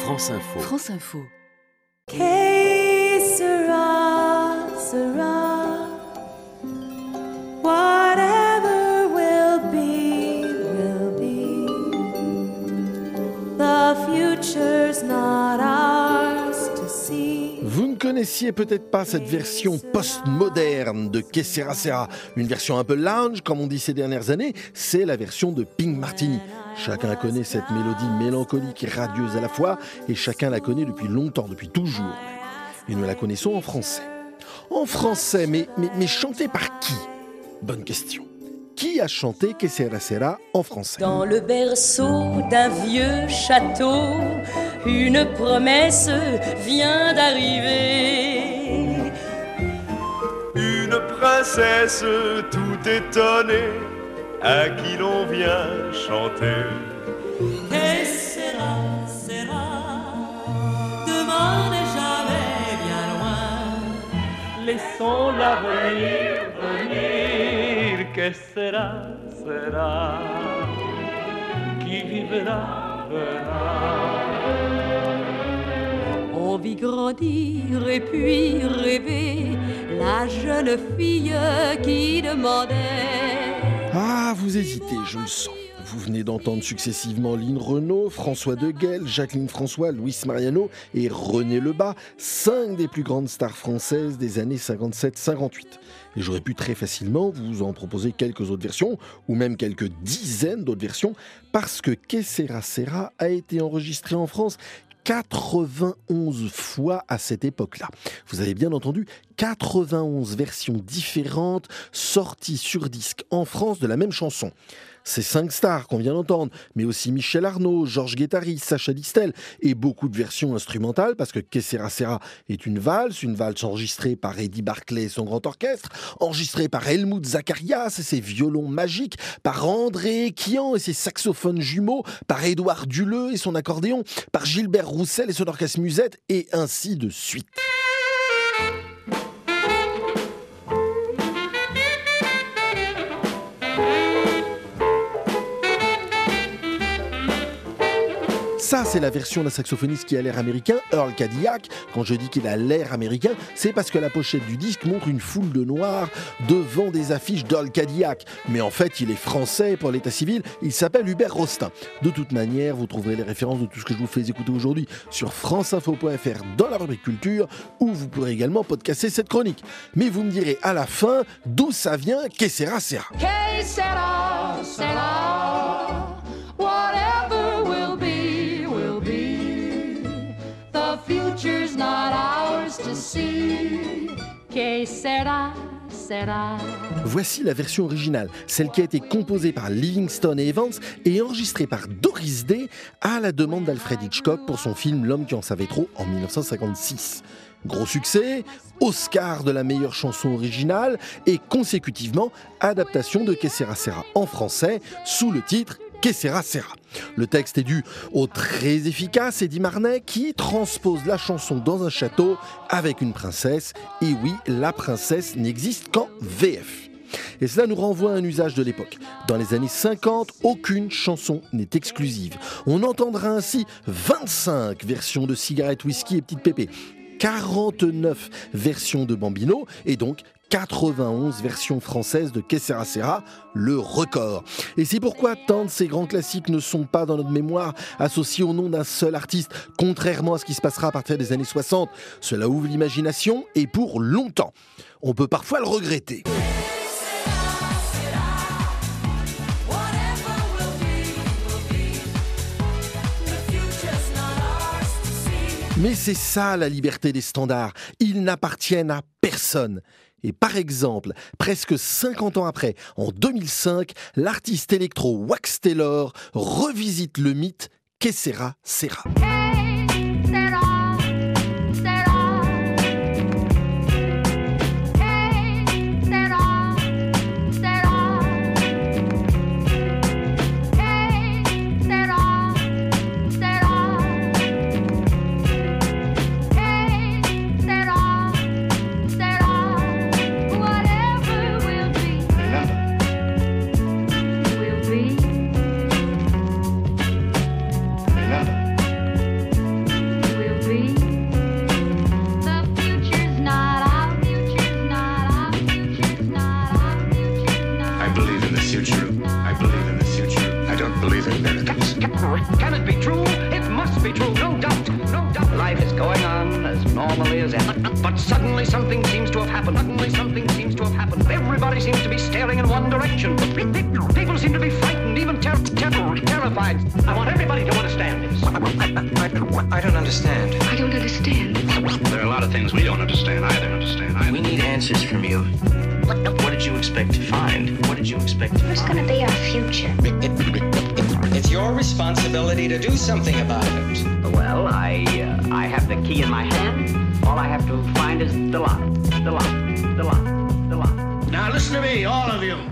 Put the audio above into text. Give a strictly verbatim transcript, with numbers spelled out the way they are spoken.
France Info. France Info. Que sera, sera. Whatever will be, will be. The future's not ours to see. Vous ne connaissiez peut-être pas cette version post-moderne de Que Sera Sera, une version un peu lounge, comme on dit ces dernières années. C'est la version de Pink Martini. Chacun connaît cette mélodie mélancolique et radieuse à la fois, et chacun la connaît depuis longtemps, depuis toujours. Et nous la connaissons en français. En français, mais, mais, mais chantée par qui ? Bonne question. Qui a chanté Que Sera Sera en français ? Dans le berceau d'un vieux château, une promesse vient d'arriver. Une princesse tout étonnée, à qui l'on vient chanter. Que sera, sera, demain n'est jamais bien loin. Laissons l'avenir venir. Que sera, sera, qui vivra, verra. On vit grandir et puis rêver la jeune fille qui demandait. Ah, vous hésitez, je le sens. Vous venez d'entendre successivement Lynn Renaud, François Deguel, Jacqueline François, Luis Mariano et René Lebas, cinq des plus grandes stars françaises des années cinquante-sept cinquante-huit. Et j'aurais pu très facilement vous en proposer quelques autres versions, ou même quelques dizaines d'autres versions, parce que Que Sera Sera a été enregistré en France quatre-vingt-onze fois à cette époque-là. Vous avez bien entendu, quatre-vingt-onze versions différentes sorties sur disque en France de la même chanson. Ces cinq stars qu'on vient d'entendre, mais aussi Michel Arnaud, Georges Guettari, Sacha Distel, et beaucoup de versions instrumentales, parce que Que Sera Sera est une valse, une valse enregistrée par Eddie Barclay et son grand orchestre, enregistrée par Helmut Zacharias et ses violons magiques, par André Kian et ses saxophones jumeaux, par Édouard Duleux et son accordéon, par Gilbert Roussel et son orchestre musette, et ainsi de suite. Ça, c'est la version d'un saxophoniste qui a l'air américain, Earl Cadillac. Quand je dis qu'il a l'air américain, c'est parce que la pochette du disque montre une foule de noirs devant des affiches d'Earl Cadillac. Mais en fait, il est français pour l'état civil, il s'appelle Hubert Rostin. De toute manière, vous trouverez les références de tout ce que je vous fais écouter aujourd'hui sur franceinfo point f r dans la rubrique culture, où vous pourrez également podcaster cette chronique. Mais vous me direz à la fin d'où ça vient Que Sera Sera. Que sera, sera, whatever will be, will be. The future's not ours to see. Que sera, sera. Voici la version originale, celle qui a été composée par Livingston et Evans et enregistrée par Doris Day à la demande d'Alfred Hitchcock pour son film L'homme qui en savait trop en dix-neuf cent cinquante-six. Gros succès, Oscar de la meilleure chanson originale et consécutivement adaptation de Que Sera Sera en français sous le titre Que Sera Sera. Le texte est dû au très efficace Eddie Marnay qui transpose la chanson dans un château avec une princesse. Et oui, la princesse n'existe qu'en V F. Et cela nous renvoie à un usage de l'époque. Dans les années cinquante, aucune chanson n'est exclusive. On entendra ainsi vingt-cinq versions de Cigarette, Whisky et Petite Pépé, quarante-neuf versions de Bambino et donc quatre-vingt-onze versions françaises de Que Sera Sera, le record. Et c'est pourquoi tant de ces grands classiques ne sont pas dans notre mémoire associés au nom d'un seul artiste, contrairement à ce qui se passera à partir des années soixante. Cela ouvre l'imagination et pour longtemps. On peut parfois le regretter. Mais c'est ça la liberté des standards, ils n'appartiennent à personne. Et par exemple, presque cinquante ans après, en deux mille cinq, l'artiste électro Wax Taylor revisite le mythe Que Sera Sera. true. It must be true, no doubt, no doubt. Life is going on as normally as ever. But suddenly something seems to have happened. Suddenly something seems to have happened. Everybody seems to be staring in one direction. People seem to be frightened, even ter- ter- terrified. I want everybody to understand this. I, I, I, I don't understand. I don't understand. There are a lot of things we don't understand either. Understand either. We need answers from you. What, what did you expect to find? What did you expect to find? What's going to be our future? It, it, it, it's your responsibility to do something about it. Well, I uh, I have the key in my hand. All I have to find is the lock. The lock. The lock. The lock. Now listen to me, all of you.